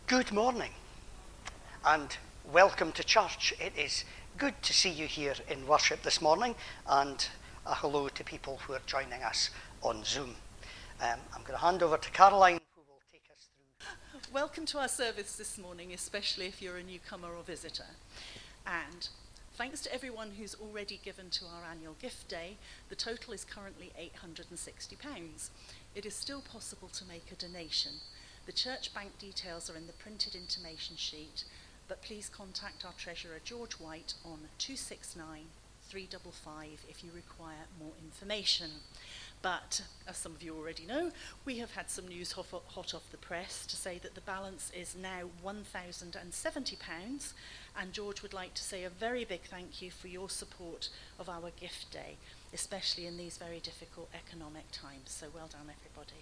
Good morning and welcome to church. It is good to see you here in worship this morning, and a hello to people who are joining us on Zoom. I'm going to hand over to Caroline, who will take us through. Welcome to our service this morning, especially if you're a newcomer or visitor. And thanks to everyone who's already given to our annual gift day. The total is currently £860. It is still possible to make a donation. The church bank details are in the printed intimation sheet, but please contact our treasurer George White on 269 355 if you require more information. But as some of you already know, we have had some news hot off the press to say that the balance is now £1,070, and George would like to say a very big thank you for your support of our gift day, especially in these very difficult economic times. So well done, everybody.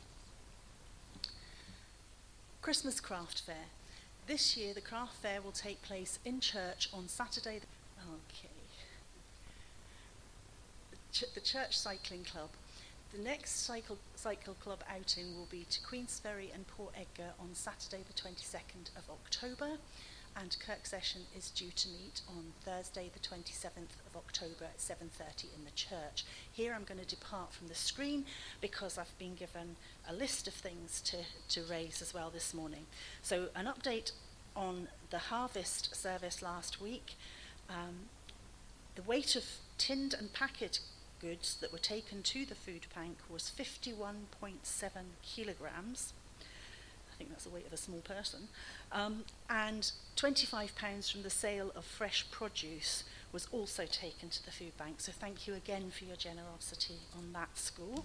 Christmas Craft Fair. This year the craft fair will take place in church on Saturday. The Church Cycling Club. The next cycle club outing will be to Queensferry and Port Edgar on Saturday the 22nd of October, and Kirk Session is due to meet on Thursday the 27th of October at 7:30 in the church. Here I'm going to depart from the screen because I've been given a list of things to raise as well this morning. So an update on the harvest service last week. The weight of tinned and packet goods that were taken to the food bank was 51.7 kilograms. I think that's the weight of a small person. And £25 from the sale of fresh produce was also taken to the food bank. So thank you again for your generosity on that score.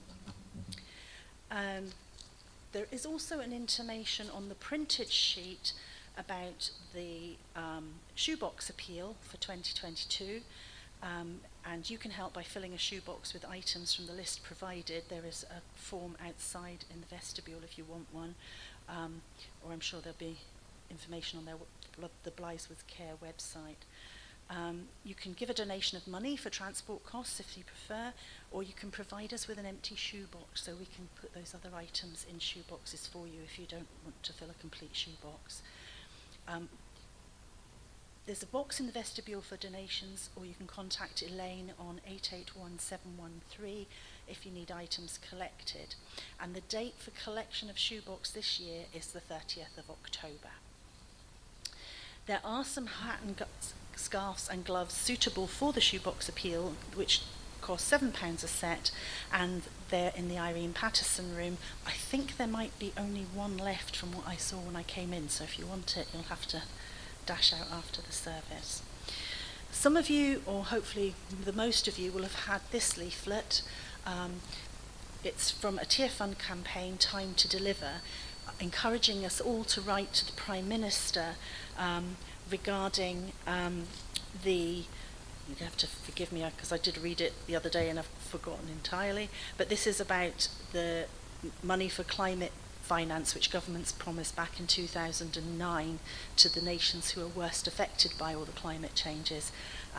There is also an intimation on the printed sheet about the shoebox appeal for 2022. And you can help by filling a shoebox with items from the list provided. There is a form outside in the vestibule if you want one, or I'm sure there'll be information on the Blythesworth Care website. You can give a donation of money for transport costs if you prefer, or you can provide us with an empty shoebox so we can put those other items in shoeboxes for you if you don't want to fill a complete shoebox. There's a box in the vestibule for donations, or you can contact Elaine on 881713 if you need items collected. And the date for collection of shoebox this year is the 30th of October. There are some hat and scarves and gloves suitable for the shoebox appeal, which cost £7 a set, and they're in the Irene Patterson room. I think there might be only one left from what I saw when I came in, so if you want it, you'll have to dash out after the service. Some of you, or hopefully the most of you, will have had this leaflet. It's from a Tear Fund campaign, Time to Deliver, encouraging us all to write to the Prime Minister regarding you have to forgive me because I did read it the other day and I've forgotten entirely, but this is about the money for climate finance which governments promised back in 2009 to the nations who are worst affected by all the climate changes.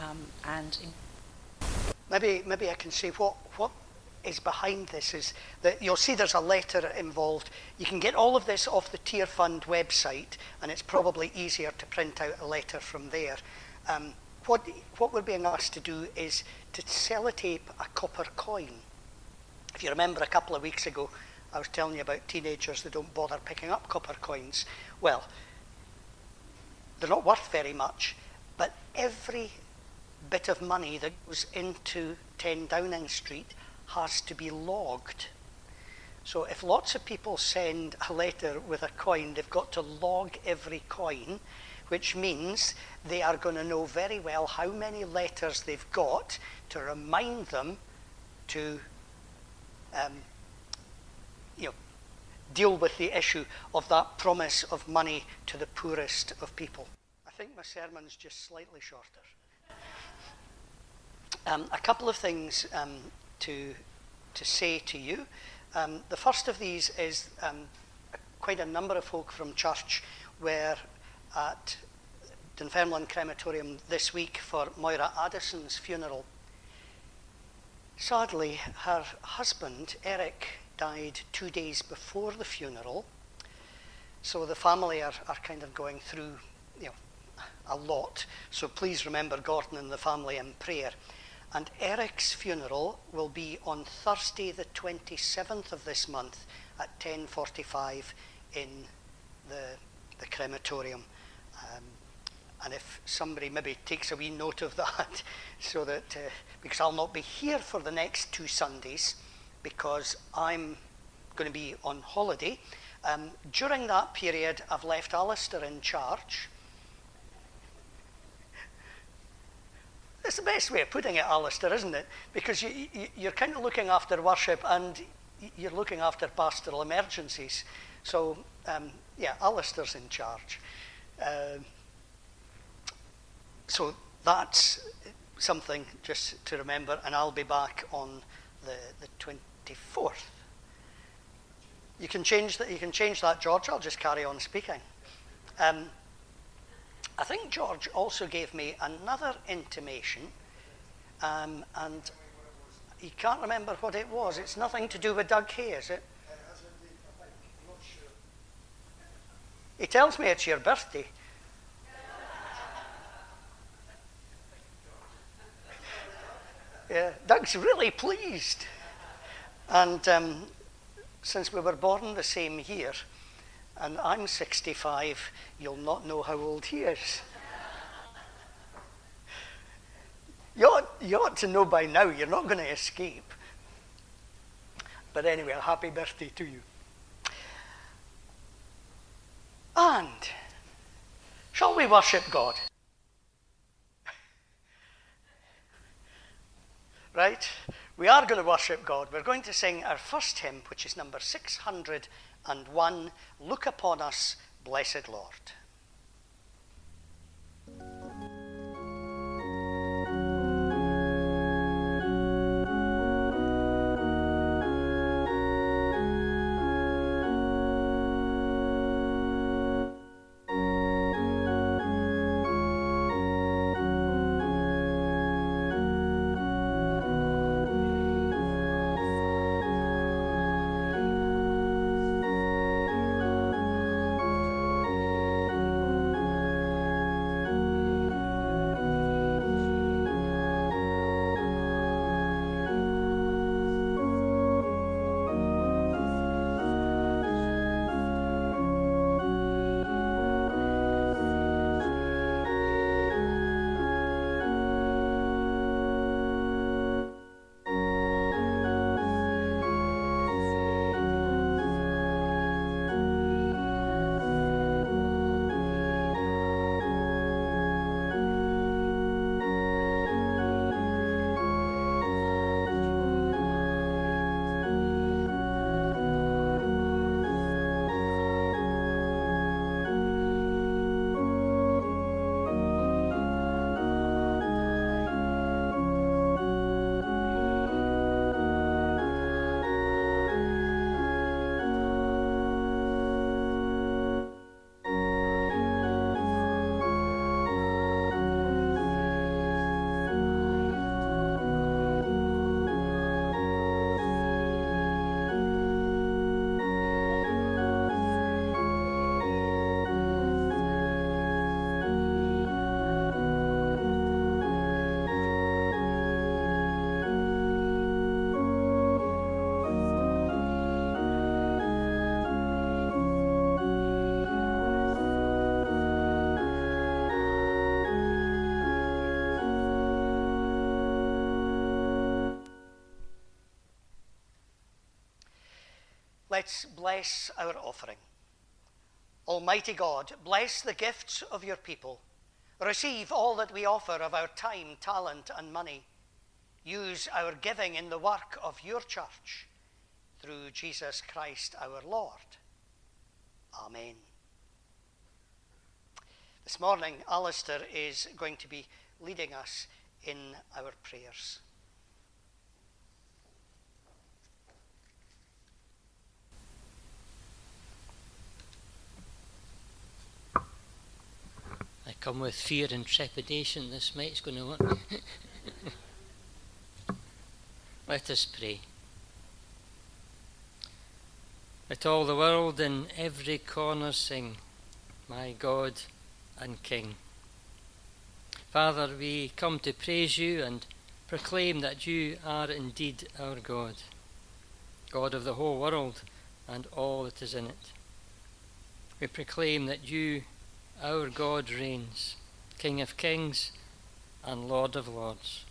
Maybe I can say what is behind this is that you'll see there's a letter involved. You can get all of this off the Tear Fund website, and it's probably easier to print out a letter from there. What we're being asked to do is to sellotape a copper coin. If you remember a couple of weeks ago, I was telling you about teenagers that don't bother picking up copper coins. Well, they're not worth very much, but every bit of money that goes into 10 Downing Street has to be logged. So if lots of people send a letter with a coin, they've got to log every coin, which means they are going to know very well how many letters they've got to remind them to deal with the issue of that promise of money to the poorest of people. I think my sermon's just slightly shorter. A couple of things to say to you. The first of these is quite a number of folk from church were at Dunfermline Crematorium this week for Moira Addison's funeral. Sadly, her husband, Eric, died 2 days before the funeral, So the family are kind of going through, a lot. So please remember Gordon and the family in prayer. And Eric's funeral will be on Thursday the 27th of this month at 10:45 in the crematorium. And if somebody maybe takes a wee note of that, so that, because I'll not be here for the next 2 Sundays, because I'm going to be on holiday. During that period, I've left Alistair in charge. It's the best way of putting it, Alistair, isn't it? Because you're kind of looking after worship and you're looking after pastoral emergencies. So, Alistair's in charge. So that's something just to remember, and I'll be back on the 24th. You can change that, George. I'll just carry on speaking. I think George also gave me another intimation, and he can't remember what it was. It's nothing to do with Doug Hay, is it? I'm not sure. He tells me it's your birthday. Yeah, Doug's really pleased. And since we were born the same year, and I'm 65, you'll not know how old he is. You ought to know by now, you're not going to escape. But anyway, a happy birthday to you. And shall we worship God? Right? We are going to worship God. We're going to sing our first hymn, which is number 601, Look Upon Us, Blessed Lord. Let's bless our offering. Almighty God, bless the gifts of your people. Receive all that we offer of our time, talent, and money. Use our giving in the work of your church, through Jesus Christ our Lord. Amen. This morning, Alistair is going to be leading us in our prayers. I come with fear and trepidation. This mic's going to work. Let us pray. Let all the world in every corner sing, my God and King. Father, we come to praise you and proclaim that you are indeed our God, God of the whole world and all that is in it. We proclaim that you, our God, reigns, King of kings and Lord of lords.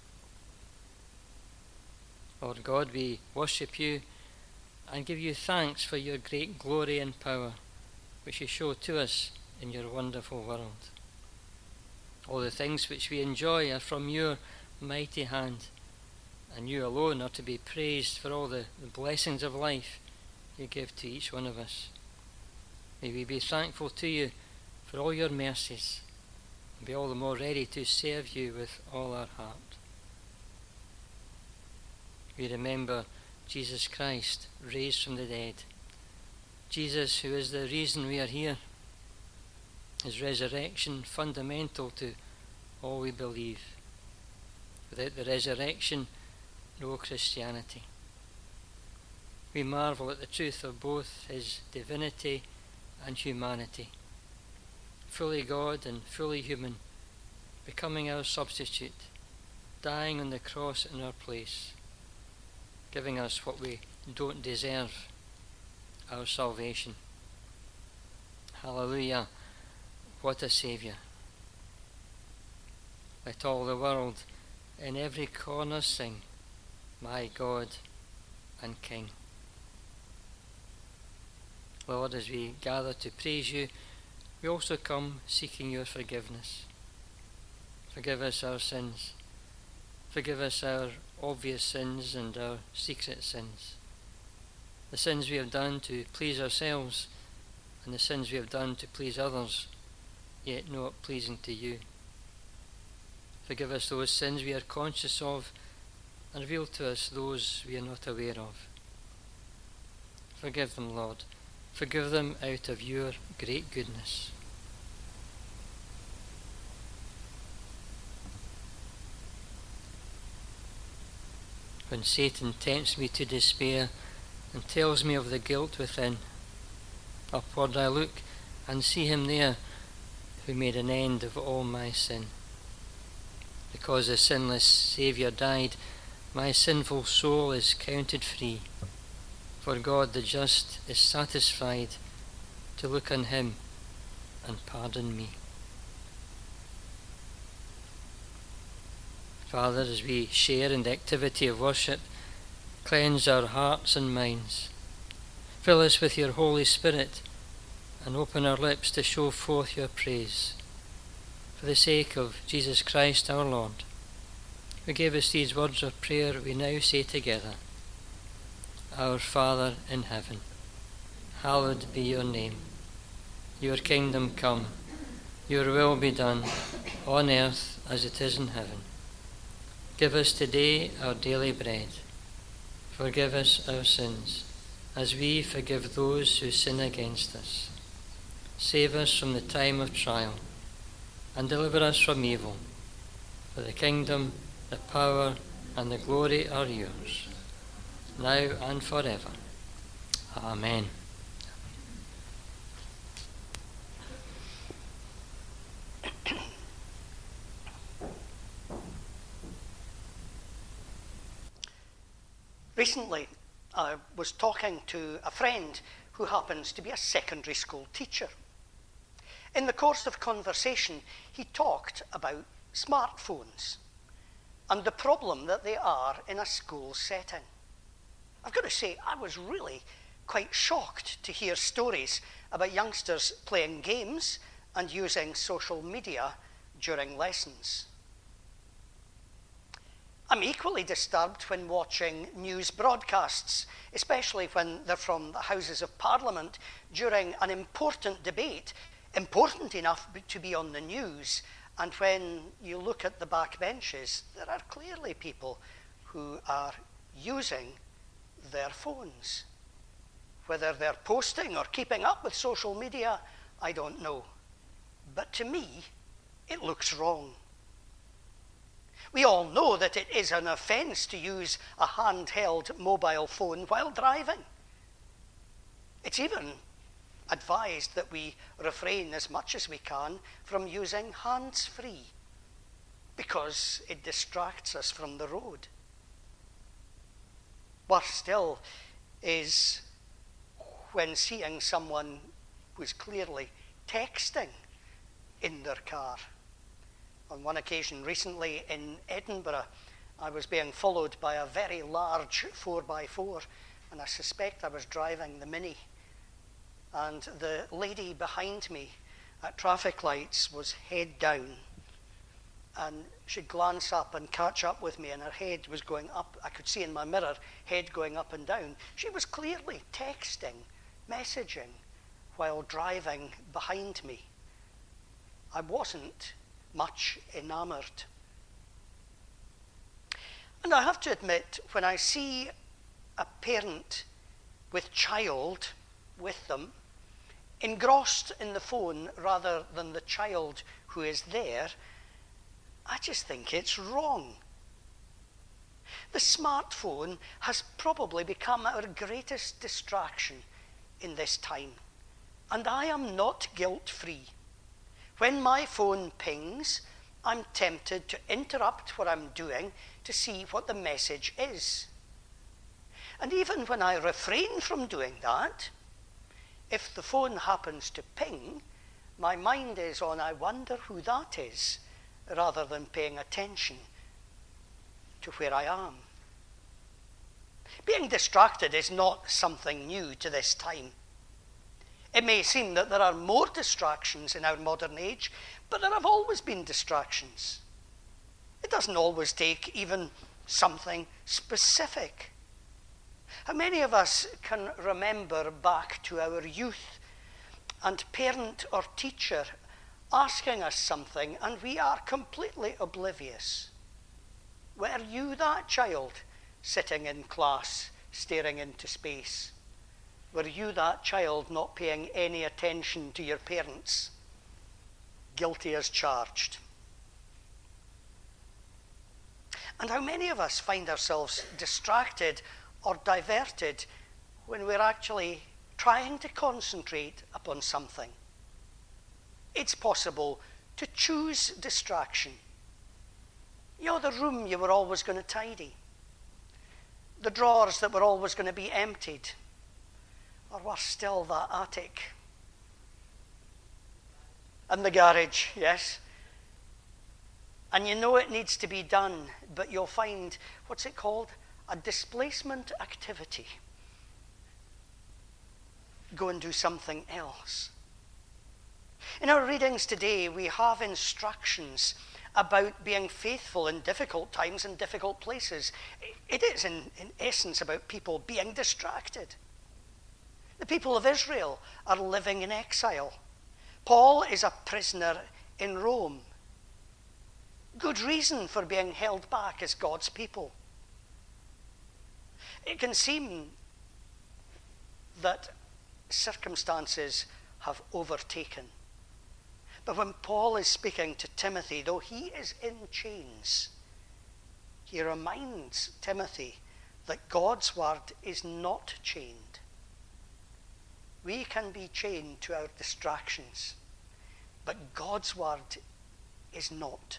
Lord God, we worship you and give you thanks for your great glory and power, which you show to us in your wonderful world. All the things which we enjoy are from your mighty hand, and you alone are to be praised for all the blessings of life you give to each one of us. May we be thankful to you for all your mercies, and be all the more ready to serve you with all our heart. We remember Jesus Christ, raised from the dead. Jesus, who is the reason we are here. His resurrection fundamental to all we believe. Without the resurrection, no Christianity. We marvel at the truth of both his divinity and humanity. Fully God and fully human, becoming our substitute, dying on the cross in our place, giving us what we don't deserve, our salvation. Hallelujah, what a Saviour. Let all the world in every corner sing, my God and King. Lord, as we gather to praise you, we also come seeking your forgiveness. Forgive us our sins. Forgive us our obvious sins and our secret sins. The sins we have done to please ourselves and the sins we have done to please others, yet not pleasing to you. Forgive us those sins we are conscious of and reveal to us those we are not aware of. Forgive them, Lord. Forgive them out of your great goodness. When Satan tempts me to despair and tells me of the guilt within, upward I look and see him there who made an end of all my sin. Because the sinless Saviour died, my sinful soul is counted free. For God the just is satisfied to look on him and pardon me. Father, as we share in the activity of worship, cleanse our hearts and minds. Fill us with your Holy Spirit and open our lips to show forth your praise. For the sake of Jesus Christ our Lord, who gave us these words of prayer, we now say together, Our Father in heaven, hallowed be your name. Your kingdom come, your will be done, on earth as it is in heaven. Give us today our daily bread. Forgive us our sins, as we forgive those who sin against us. Save us from the time of trial, and deliver us from evil. For the kingdom, the power, and the glory are yours, now and forever. Amen. Recently, I was talking to a friend who happens to be a secondary school teacher. In the course of conversation, he talked about smartphones and the problem that they are in a school setting. I've got to say, I was really quite shocked to hear stories about youngsters playing games and using social media during lessons. I'm equally disturbed when watching news broadcasts, especially when they're from the Houses of Parliament during an important debate, important enough to be on the news, and when you look at the back benches, there are clearly people who are using their phones. Whether they're posting or keeping up with social media, I don't know. But to me, it looks wrong. We all know that it is an offence to use a handheld mobile phone while driving. It's even advised that we refrain as much as we can from using hands-free because it distracts us from the road. Worse still is when seeing someone who's clearly texting in their car. On one occasion recently in Edinburgh, I was being followed by a very large 4x4, and I suspect I was driving the Mini. And the lady behind me at traffic lights was head down, and she'd glance up and catch up with me, and her head was going up. I could see in my mirror, head going up and down. She was clearly texting, messaging, while driving behind me. I wasn't much enamored. And I have to admit, when I see a parent with child with them, engrossed in the phone rather than the child who is there, I just think it's wrong. The smartphone has probably become our greatest distraction in this time, and I am not guilt-free. When my phone pings, I'm tempted to interrupt what I'm doing to see what the message is. And even when I refrain from doing that, if the phone happens to ping, my mind is on, I wonder who that is, rather than paying attention to where I am. Being distracted is not something new to this time. It may seem that there are more distractions in our modern age, but there have always been distractions. It doesn't always take even something specific. How many of us can remember back to our youth and parent or teacher asking us something and we are completely oblivious? Were you that child sitting in class staring into space? Were you that child not paying any attention to your parents? Guilty as charged. And how many of us find ourselves distracted or diverted when we're actually trying to concentrate upon something? It's possible to choose distraction. You know, the room you were always going to tidy, the drawers that were always going to be emptied, or worse still, that attic. And the garage, yes. And you know it needs to be done, but you'll find, what's it called? A displacement activity. Go and do something else. In our readings today, we have instructions about being faithful in difficult times and difficult places. It is, in essence, about people being distracted. The people of Israel are living in exile. Paul is a prisoner in Rome. Good reason for being held back as God's people. It can seem that circumstances have overtaken. But when Paul is speaking to Timothy, though he is in chains, he reminds Timothy that God's word is not chained. We can be chained to our distractions, but God's word is not.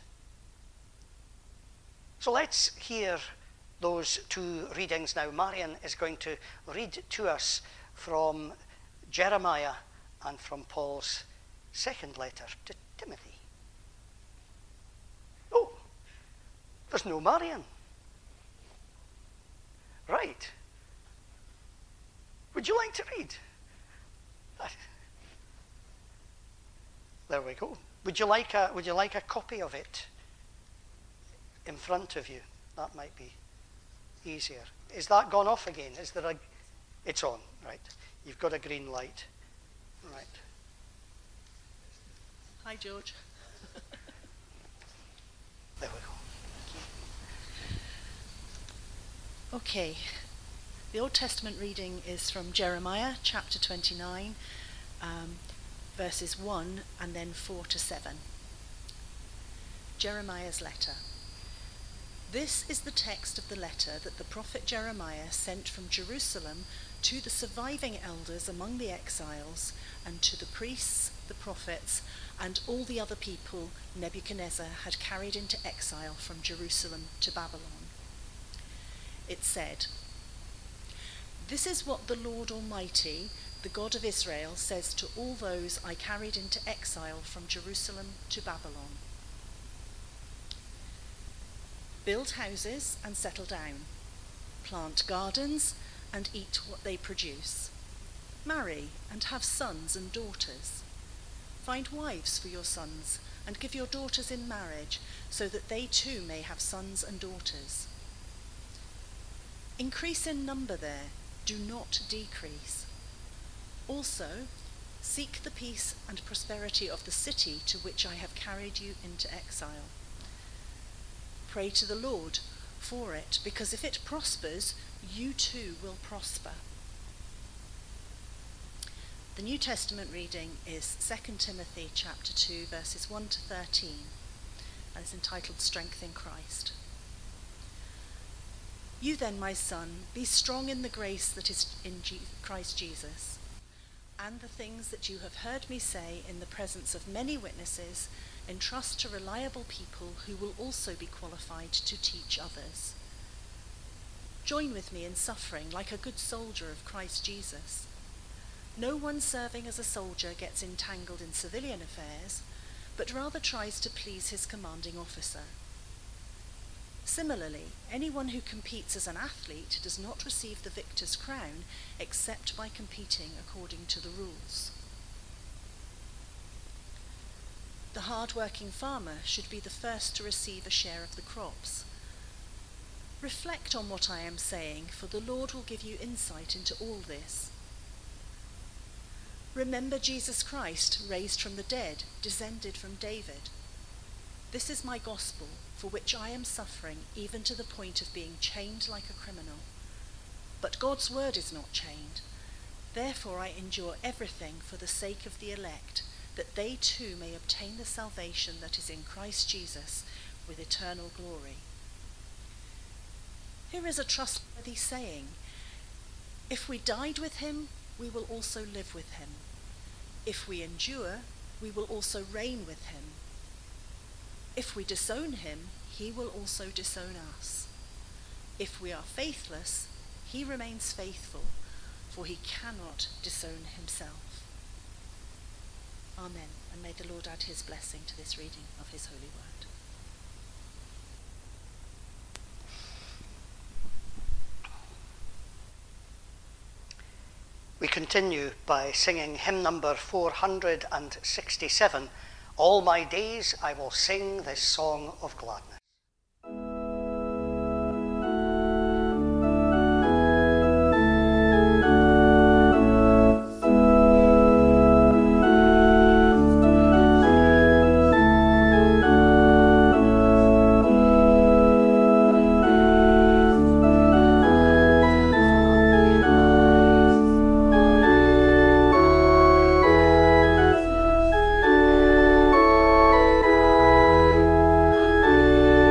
So let's hear those two readings now. Marion is going to read to us from Jeremiah and from Paul's second letter to Timothy. Oh, there's no Marion. Right. Would you like to read? There we go. Would you like a copy of it in front of you? That might be easier. Is that gone off again? Is there a? It's on, right? You've got a green light, right? Hi, George. There we go. Okay. The Old Testament reading is from Jeremiah chapter 29, verses 1 and then 4 to 7. Jeremiah's letter. This is the text of the letter that the prophet Jeremiah sent from Jerusalem to the surviving elders among the exiles and to the priests, the prophets, and all the other people Nebuchadnezzar had carried into exile from Jerusalem to Babylon. It said, "This is what the Lord Almighty, the God of Israel, says to all those I carried into exile from Jerusalem to Babylon. Build houses and settle down. Plant gardens and eat what they produce. Marry and have sons and daughters. Find wives for your sons and give your daughters in marriage so that they too may have sons and daughters. Increase in number there, do not decrease. Also, seek the peace and prosperity of the city to which I have carried you into exile. Pray to the Lord for it, because if it prospers, you too will prosper." The New Testament reading is 2 Timothy chapter 2, verses 1 to 13, and is entitled Strength in Christ. "You then, my son, be strong in the grace that is in Christ Jesus, and the things that you have heard me say in the presence of many witnesses, entrust to reliable people who will also be qualified to teach others. Join with me in suffering like a good soldier of Christ Jesus. No one serving as a soldier gets entangled in civilian affairs, but rather tries to please his commanding officer. Similarly, anyone who competes as an athlete does not receive the victor's crown except by competing according to the rules. The hard-working farmer should be the first to receive a share of the crops. Reflect on what I am saying, for the Lord will give you insight into all this. Remember Jesus Christ, raised from the dead, descended from David. This is my gospel, for which I am suffering, even to the point of being chained like a criminal. But God's word is not chained. Therefore I endure everything for the sake of the elect, that they too may obtain the salvation that is in Christ Jesus with eternal glory. Here is a trustworthy saying: if we died with him, we will also live with him. If we endure, we will also reign with him. If we disown him, he will also disown us. If we are faithless, he remains faithful, for he cannot disown himself. Amen, and may the Lord add his blessing to this reading of his holy word. We continue by singing hymn number 467, "All My Days I Will Sing This Song of Gladness." Thank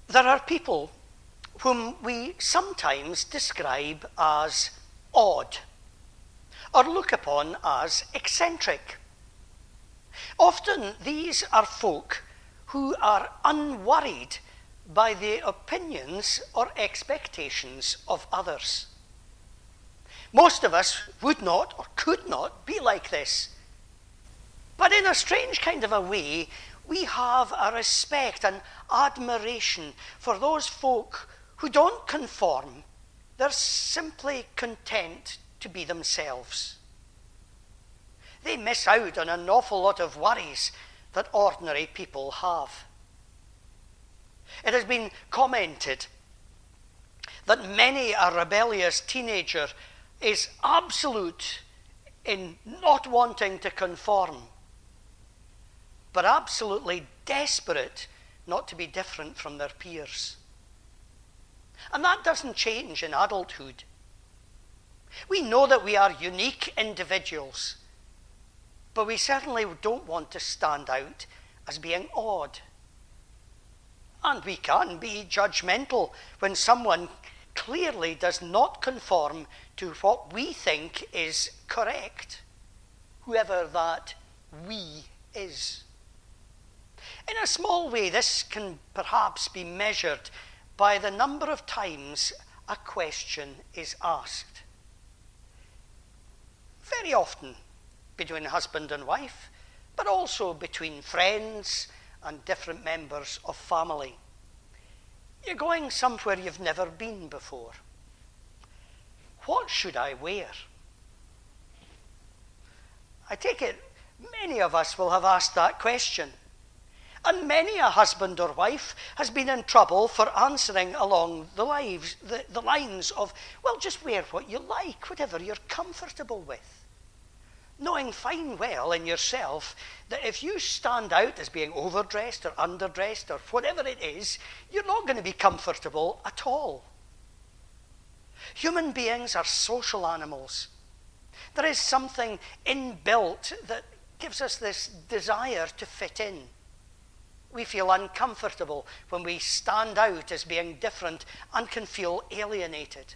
There are people whom we sometimes describe as odd or look upon as eccentric. Often these are folk who are unworried by the opinions or expectations of others. Most of us would not or could not be like this. But in a strange kind of a way, we have a respect and admiration for those folk who don't conform. They're simply content to be themselves. They miss out on an awful lot of worries that ordinary people have. It has been commented that many a rebellious teenager is absolute in not wanting to conform, but absolutely desperate not to be different from their peers. And that doesn't change in adulthood. We know that we are unique individuals, but we certainly don't want to stand out as being odd. And we can be judgmental when someone clearly does not conform to what we think is correct, whoever that we is. In a small way, this can perhaps be measured by the number of times a question is asked. Very often between husband and wife, but also between friends and different members of family. You're going somewhere you've never been before. What should I wear? I take it many of us will have asked that question. And many a husband or wife has been in trouble for answering along the lines of, well, just wear what you like, whatever you're comfortable with. Knowing fine well in yourself that if you stand out as being overdressed or underdressed or whatever it is, you're not going to be comfortable at all. Human beings are social animals. There is something inbuilt that gives us this desire to fit in. We feel uncomfortable when we stand out as being different and can feel alienated.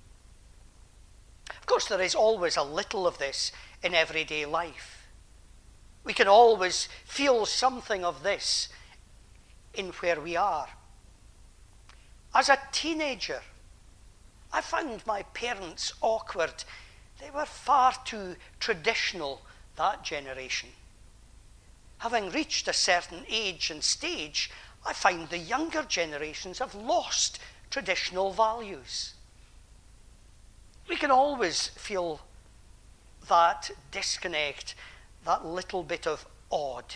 Of course, there is always a little of this in everyday life. We can always feel something of this in where we are. As a teenager, I found my parents awkward. They were far too traditional, that generation. Having reached a certain age and stage, I find the younger generations have lost traditional values. We can always feel that disconnect, that little bit of odd.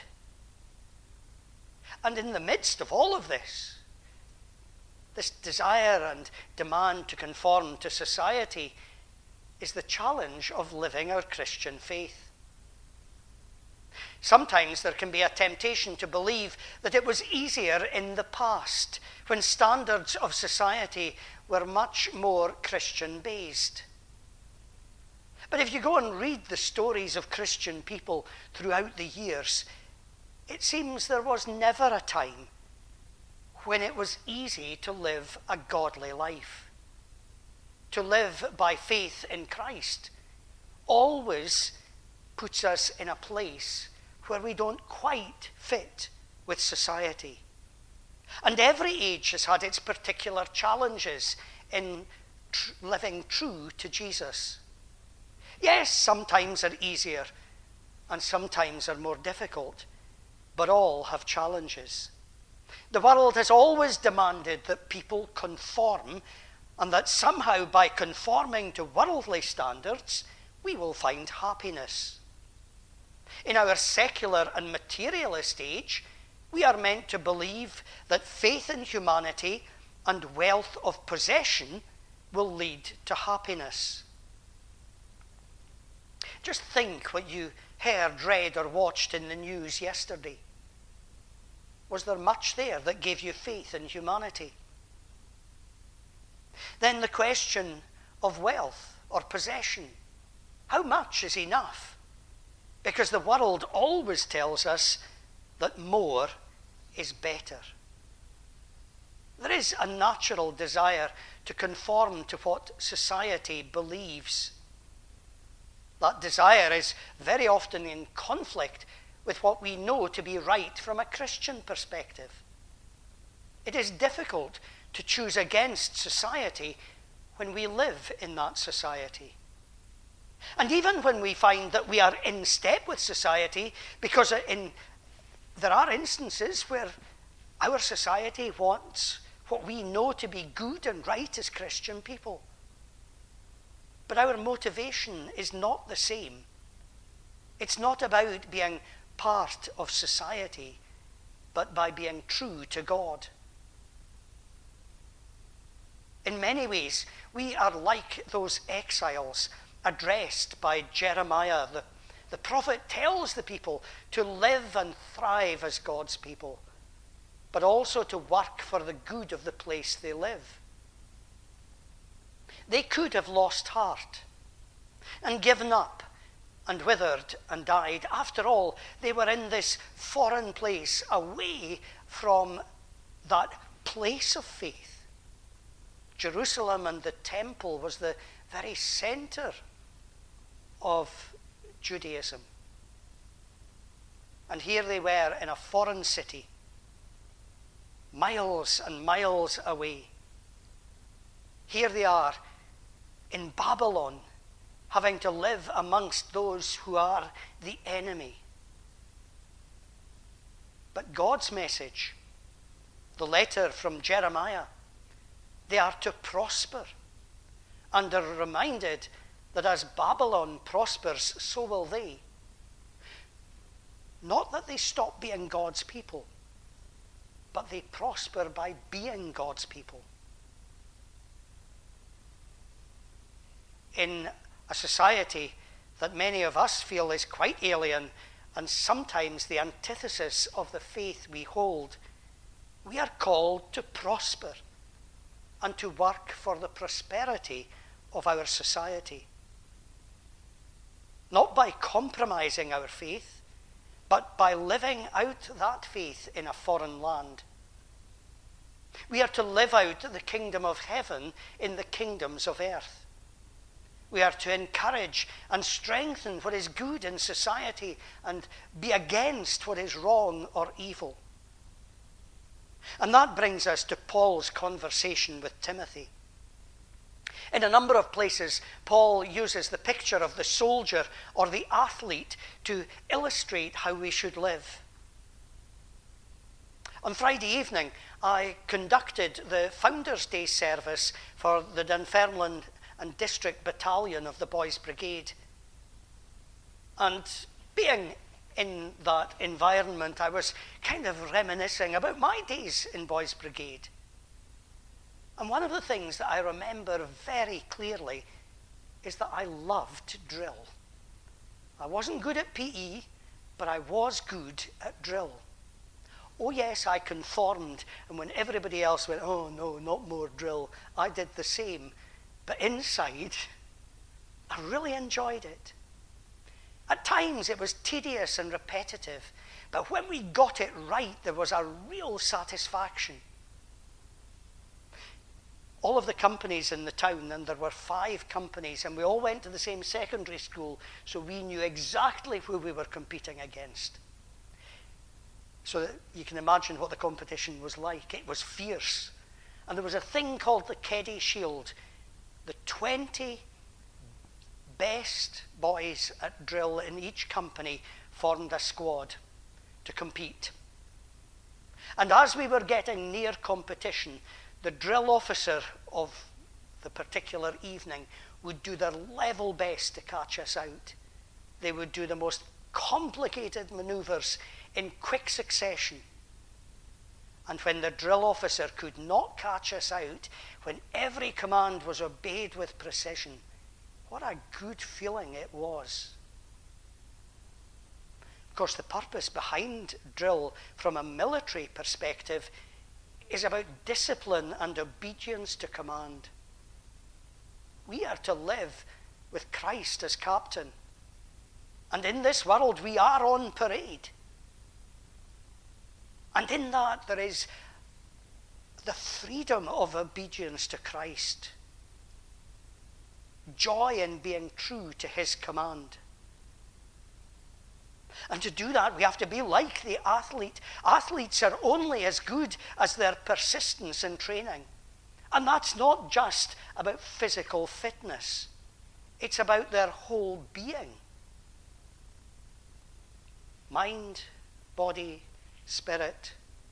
And in the midst of all of this desire and demand to conform to society is the challenge of living our Christian faith. Sometimes there can be a temptation to believe that it was easier in the past, when standards of society were much more Christian-based. But if you go and read the stories of Christian people throughout the years, it seems there was never a time when it was easy to live a godly life. To live by faith in Christ always puts us in a place where we don't quite fit with society. And every age has had its particular challenges in living true to Jesus. Yes, sometimes are easier and sometimes are more difficult, but all have challenges. The world has always demanded that people conform, and that somehow by conforming to worldly standards, we will find happiness. In our secular and materialist age, we are meant to believe that faith in humanity and wealth of possession will lead to happiness. Just think what you heard, read, or watched in the news yesterday. Was there much there that gave you faith in humanity? Then the question of wealth or possession. How much is enough? Because the world always tells us that more is better. There is a natural desire to conform to what society believes. That desire is very often in conflict with what we know to be right from a Christian perspective. It is difficult to choose against society when we live in that society. And even when we find that we are in step with society, because there are instances where our society wants what we know to be good and right as Christian people. But our motivation is not the same. It's not about being part of society, but by being true to God. In many ways, we are like those exiles addressed by Jeremiah. The prophet tells the people to live and thrive as God's people, but also to work for the good of the place they live. They could have lost heart and given up and withered and died. After all, they were in this foreign place, away from that place of faith. Jerusalem and the temple was the very center of Judaism. And here they were in a foreign city, miles and miles away. Here they are in Babylon, having to live amongst those who are the enemy. But God's message, the letter from Jeremiah, they are to prosper, and are reminded that as Babylon prospers, so will they. Not that they stop being God's people, but they prosper by being God's people. In a society that many of us feel is quite alien and sometimes the antithesis of the faith we hold, we are called to prosper and to work for the prosperity of our society. Not by compromising our faith, but by living out that faith in a foreign land. We are to live out the kingdom of heaven in the kingdoms of earth. We are to encourage and strengthen what is good in society and be against what is wrong or evil. And that brings us to Paul's conversation with Timothy. In a number of places, Paul uses the picture of the soldier or the athlete to illustrate how we should live. On Friday evening, I conducted the Founders' Day service for the Dunfermline and District Battalion of the Boys Brigade. And being in that environment, I was kind of reminiscing about my days in Boys Brigade. And one of the things that I remember very clearly is that I loved drill. I wasn't good at PE, but I was good at drill. Oh yes, I conformed, and when everybody else went, oh no, not more drill, I did the same. But inside, I really enjoyed it. At times it was tedious and repetitive, but when we got it right, there was a real satisfaction. All of the companies in the town, and there were 5 companies, and we all went to the same secondary school, so we knew exactly who we were competing against. So that you can imagine what the competition was like. It was fierce. And there was a thing called the Keddy Shield. The 20 best boys at drill in each company formed a squad to compete. And as we were getting near competition, the drill officer of the particular evening would do their level best to catch us out. They would do the most complicated maneuvers in quick succession. And when the drill officer could not catch us out, when every command was obeyed with precision, what a good feeling it was. Of course, the purpose behind drill from a military perspective is about discipline and obedience to command. We are to live with Christ as captain. And in this world, we are on parade. And in that, there is the freedom of obedience to Christ, joy in being true to his command. And to do that, we have to be like the athlete. Athletes are only as good as their persistence in training. And that's not just about physical fitness. It's about their whole being. Mind, body, spirit.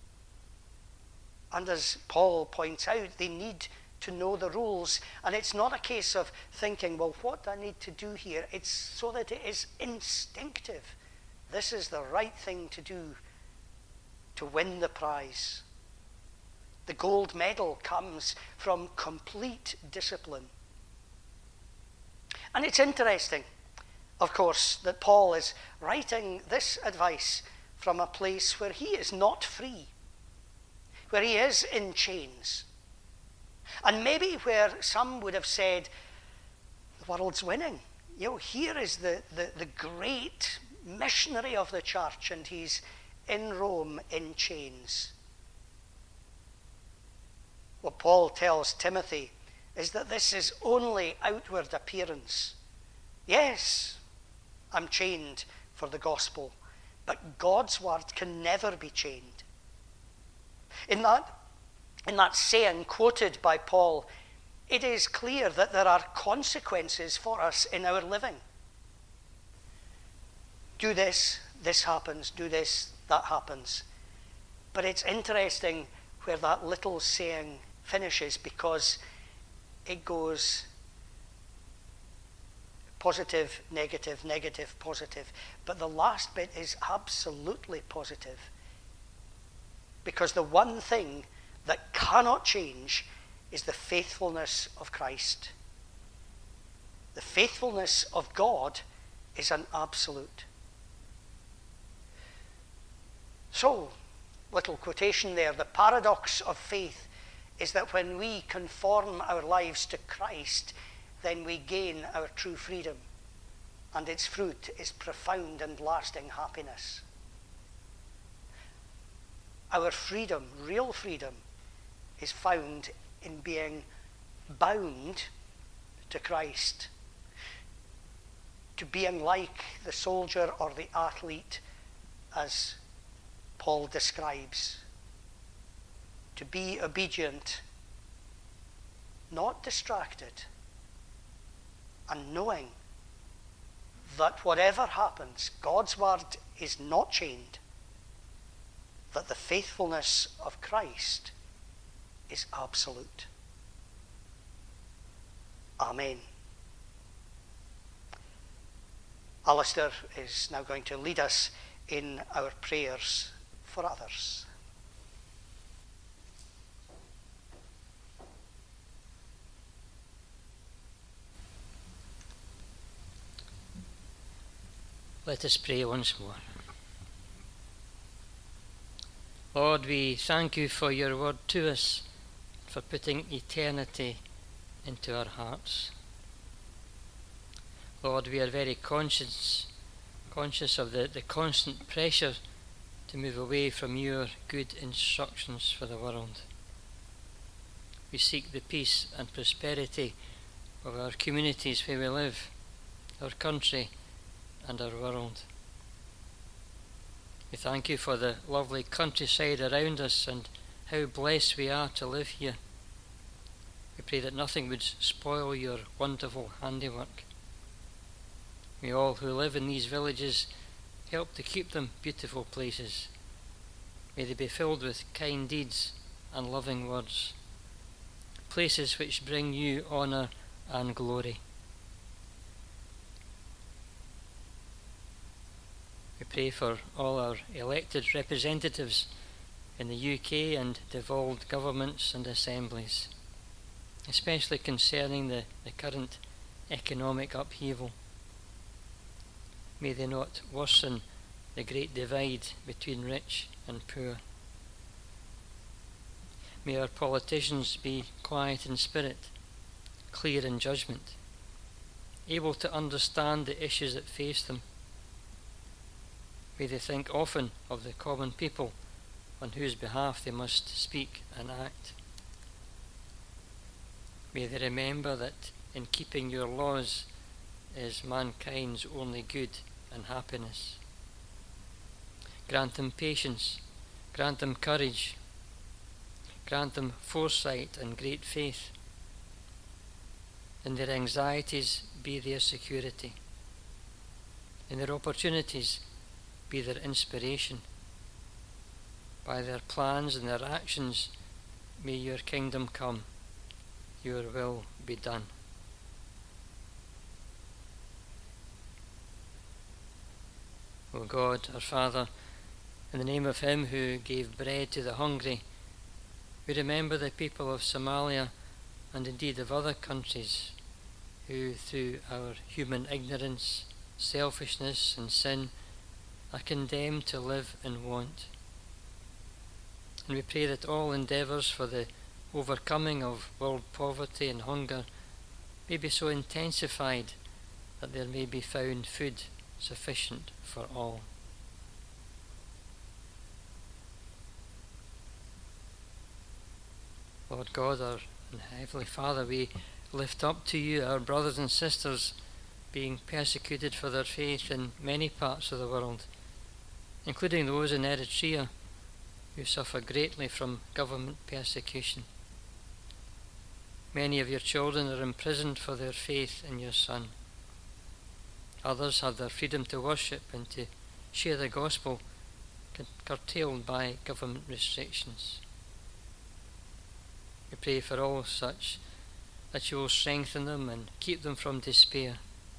And as Paul points out, they need to know the rules. And it's not a case of thinking, well, what do I need to do here? It's so that it is instinctive. This is the right thing to do to win the prize. The gold medal comes from complete discipline. And it's interesting, of course, that Paul is writing this advice from a place where he is not free, where he is in chains. And maybe where some would have said, the world's winning. You know, here is the great missionary of the church, and he's in Rome in chains. What Paul tells Timothy is that this is only outward appearance. Yes, I'm chained for the gospel, but God's word can never be chained. In that saying quoted by Paul, it is clear that there are consequences for us in our living. Do this, this happens. Do this, that happens. But it's interesting where that little saying finishes, because it goes positive, negative, negative, positive. But the last bit is absolutely positive. Because the one thing that cannot change is the faithfulness of Christ. The faithfulness of God is an absolute. So, little quotation there, the paradox of faith is that when we conform our lives to Christ, then we gain our true freedom, and its fruit is profound and lasting happiness. Our freedom, real freedom, is found in being bound to Christ, to being like the soldier or the athlete, as Paul describes, to be obedient, not distracted, and knowing that whatever happens, God's word is not chained, that the faithfulness of Christ is absolute. Amen. Alistair is now going to lead us in our prayers for others. Let us pray once more. Lord, we thank you for your word to us, for putting eternity into our hearts. Lord, we are very conscious of the constant pressure to move away from your good instructions for the world. We seek the peace and prosperity of our communities where we live, our country and our world. We thank you for the lovely countryside around us and how blessed we are to live here. We pray that nothing would spoil your wonderful handiwork. May all who live in these villages help to keep them beautiful places. May they be filled with kind deeds and loving words, places which bring you honour and glory. We pray for all our elected representatives in the UK and devolved governments and assemblies, especially concerning the current economic upheaval. May they not worsen the great divide between rich and poor. May our politicians be quiet in spirit, clear in judgment, able to understand the issues that face them. May they think often of the common people on whose behalf they must speak and act. May they remember that in keeping your laws is mankind's only good and happiness. Grant them patience, grant them courage, grant them foresight and great faith. In their anxieties be their security. In their opportunities be their inspiration. By their plans and their actions may your kingdom come, your will be done. O God, our Father, in the name of him who gave bread to the hungry, we remember the people of Somalia and indeed of other countries who, through our human ignorance, selfishness and sin, are condemned to live in want. And we pray that all endeavours for the overcoming of world poverty and hunger may be so intensified that there may be found food sufficient for all. Lord God, our Heavenly Father, we lift up to you our brothers and sisters being persecuted for their faith in many parts of the world, including those in Eritrea who suffer greatly from government persecution. Many of your children are imprisoned for their faith in your Son. Others have their freedom to worship and to share the gospel curtailed by government restrictions. We pray for all such that you will strengthen them and keep them from despair.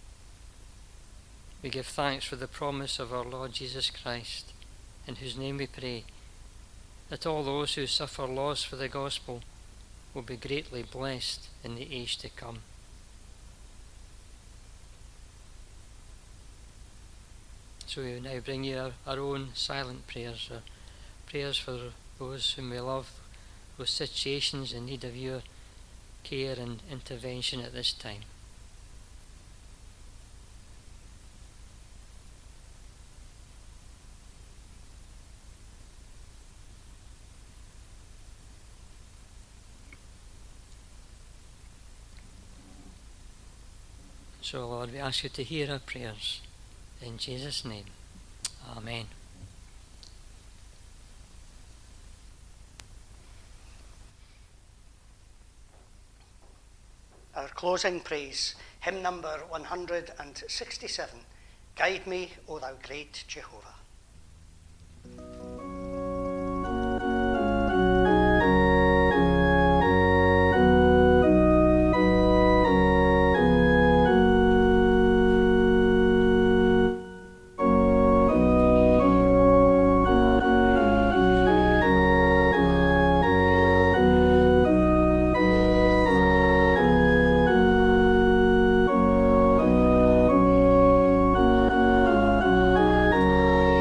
We give thanks for the promise of our Lord Jesus Christ, in whose name we pray, that all those who suffer loss for the gospel will be greatly blessed in the age to come. So we now bring you our own silent prayers, our prayers for those whom we love, those situations in need of your care and intervention at this time. So, Lord, we ask you to hear our prayers. In Jesus' name, Amen. Our closing praise, hymn number 167, Guide Me, O Thou Great Jehovah. Amen.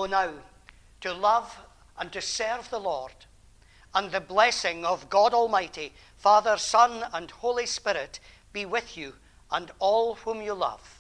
now to love and to serve the Lord. And the blessing of God Almighty, Father, Son, and Holy Spirit be with you and all whom you love.